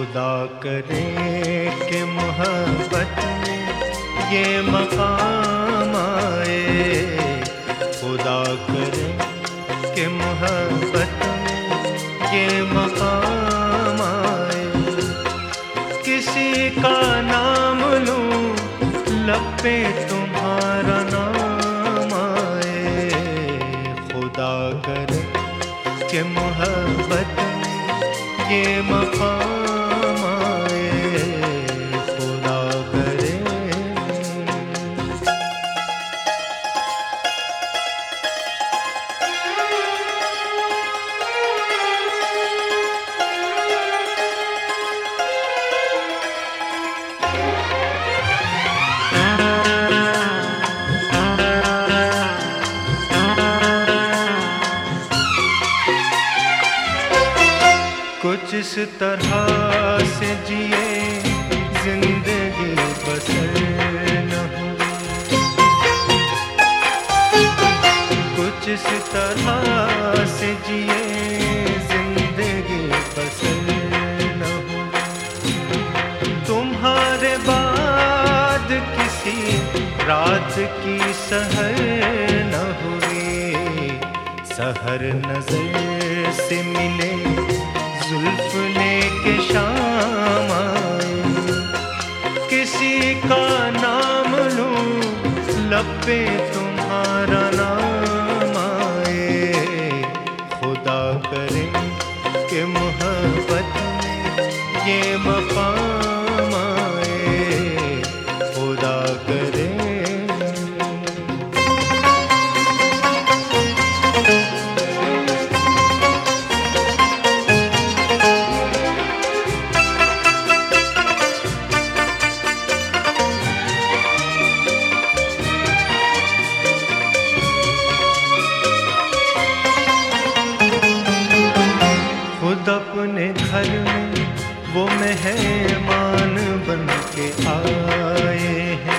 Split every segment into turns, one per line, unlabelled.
खुदा करे कि मोहब्बत में ये मकाम आए, खुदा करे कि मोहब्बत में ये मकाम आए। किसी का नाम लूं लब पे तुम्हारा नाम आए, खुदा करे कि मोहब्बत में ये मकाम आए, खुदा करे। कुछ इस तरह से जिए जिंदगी बसर न हो, कुछ इस तरह से जिए जिंदगी बसर न हो। तुम्हारे बाद किसी रात की सहर न हुई, सहर नजर से मिले जुल्फ लेके शाम आए। किसी का नाम लूं लब पे तुम्हारा नाम आए, खुदा करे कि मोहब्बत में ये मकाम आए, खुदा करे। खुद अपने घर में वो मेहमान बन के आए हैं,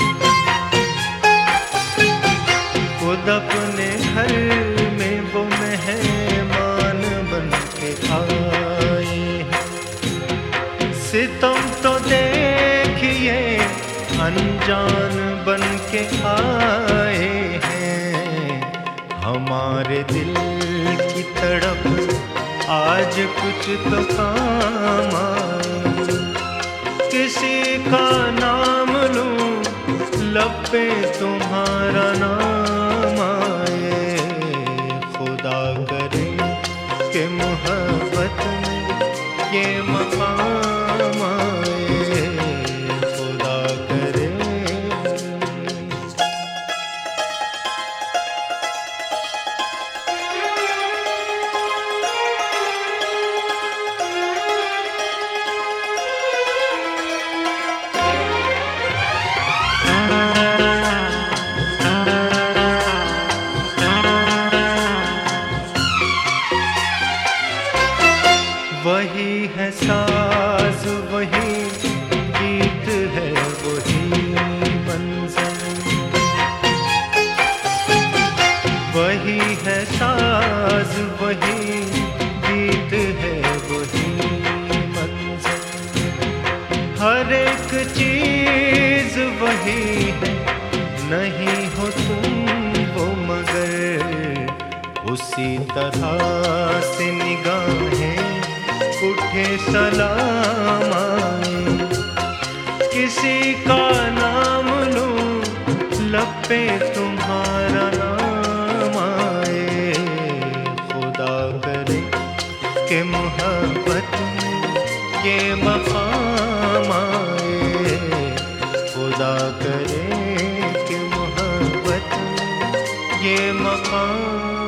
खुद अपने घर में वो मेहमान बन के आए हैं। सितम तो देखिए अनजान बन के आए हैं, हमारे दिल की तड़प आज कुछ तो काम आए। किसी का नाम लूं लब पे तुम्हारा नाम आए, खुदा करे कि मोहब्बत में ये मकाम आए, खुदा करे। वही है साज वही गीत है वही मंज़र, वही है साज वही गीत है वही मंज़र। हर एक चीज वही है, नहीं हो तुम वो मगर उसी तरह से निगाहें उठे सलाम आए। किसी का नाम लूं लब पे तुम्हारा नाम आए, खुदा करे कि मोहब्बत में ये मकाम आए, खुदा करे कि मोहब्बत में ये मकाम